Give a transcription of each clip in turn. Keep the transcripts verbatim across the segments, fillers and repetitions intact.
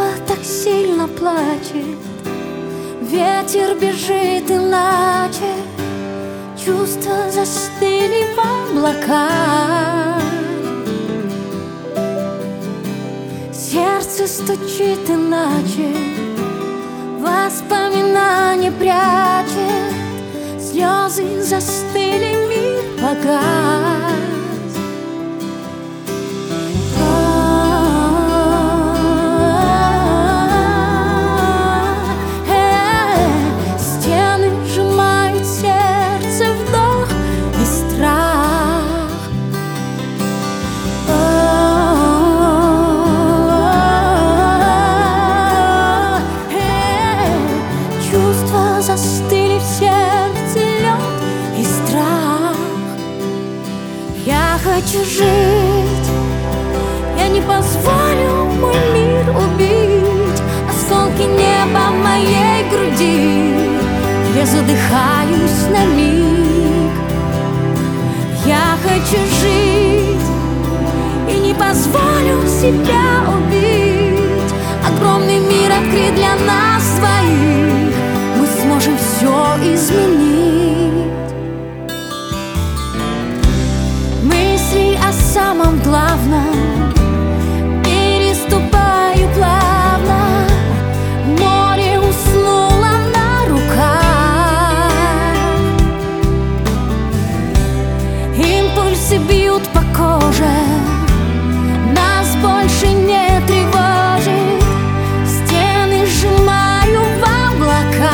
так сильно плачет, ветер бежит иначе, чувства застыли в облаках. Сердце стучит иначе, воспоминания прячет, слезы застыли, мир погас. Застыли в сердце лед и страх. Я хочу жить, я не позволю мой мир убить. Осколки неба в моей груди, я задыхаюсь на миг. Я хочу жить и не позволю себя убить. Огромный мир открыт для нас двоих, мы сможем все изменить. Мысли о самом главном переступаю плавно. Море уснуло на руках, импульсы бьют по коже, нас больше не тревожит. Стены сжимаю в облаках.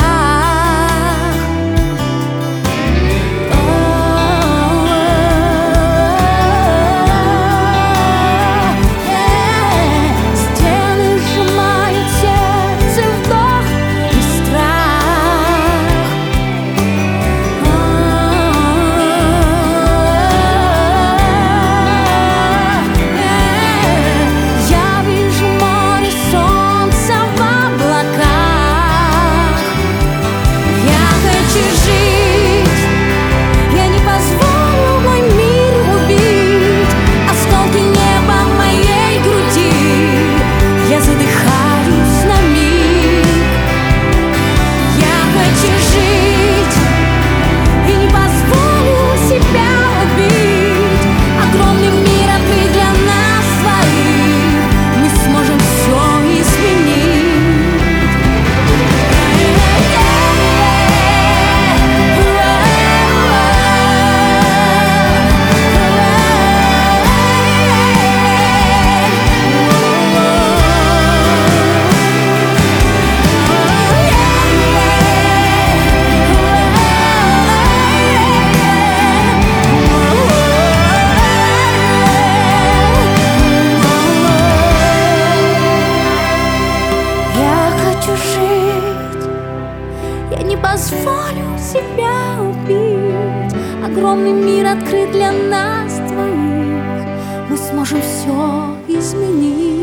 Я не позволю себя убить. Огромный мир открыт для нас двоих, мы сможем все изменить.